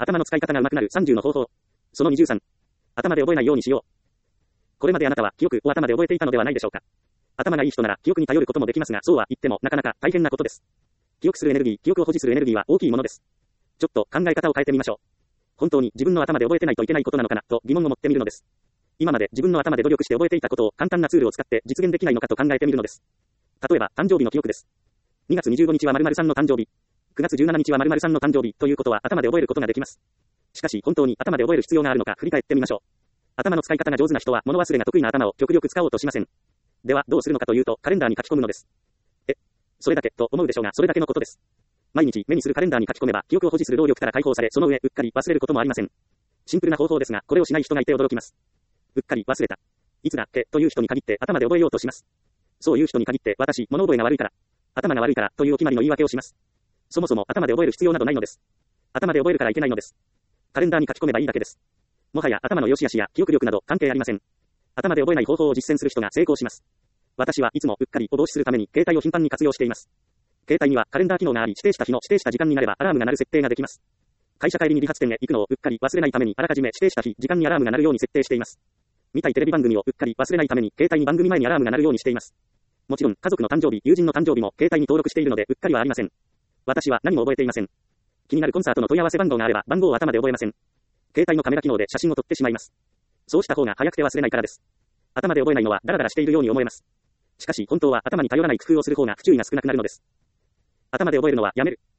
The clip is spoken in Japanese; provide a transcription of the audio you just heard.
頭の使い方が上手くなる30の方法。その23。頭で覚えないようにしよう。これまであなたは記憶を頭で覚えていたのではないでしょうか。頭がいい人なら記憶に頼ることもできますが、そうは言ってもなかなか大変なことです。記憶するエネルギー、記憶を保持するエネルギーは大きいものです。ちょっと考え方を変えてみましょう。本当に自分の頭で覚えてないといけないことなのかなと疑問を持ってみるのです。今まで自分の頭で努力して覚えていたことを簡単なツールを使って実現できないのかと考えてみるのです。例えば、誕生日の記憶です。2月25日は〇〇さんの誕生日。9月17日は〇〇さんの誕生日ということは頭で覚えることができます。しかし本当に頭で覚える必要があるのか振り返ってみましょう。頭の使い方が上手な人は物忘れが得意な頭を極力使おうとしません。ではどうするのかというとカレンダーに書き込むのです。それだけと思うでしょうがそれだけのことです。毎日目にするカレンダーに書き込めば記憶を保持する労力から解放されその上うっかり忘れることもありません。シンプルな方法ですがこれをしない人がいて驚きます。うっかり忘れた。いつだっけという人に限って頭で覚えようとします。そういう人に限って私、物覚えが悪いから、頭が悪いからというお決まりの言い訳をします。そもそも頭で覚える必要などないのです。頭で覚えるからいけないのです。カレンダーに書き込めばいいだけです。もはや頭の良し悪しや記憶力など関係ありません。頭で覚えない方法を実践する人が成功します。私はいつもうっかりを防止するために携帯を頻繁に活用しています。携帯にはカレンダー機能があり指定した日の指定した時間になればアラームが鳴る設定ができます。会社帰りに理髪店へ行くのをうっかり忘れないためにあらかじめ指定した日、時間にアラームが鳴るように設定しています。見たいテレビ番組をうっかり忘れないために携帯に番組前にアラームが鳴るようにしています。もちろん家族の誕生日、友人の誕生日も携帯に登録しているのでうっかりはありません。私は何も覚えていません。気になるコンサートの問い合わせ番号があれば番号を頭で覚えません。携帯のカメラ機能で写真を撮ってしまいます。そうした方が早くて忘れないからです。頭で覚えないのはダラダラしているように思えます。しかし本当は頭に頼らない工夫をする方が不注意が少なくなるのです。頭で覚えるのはやめる。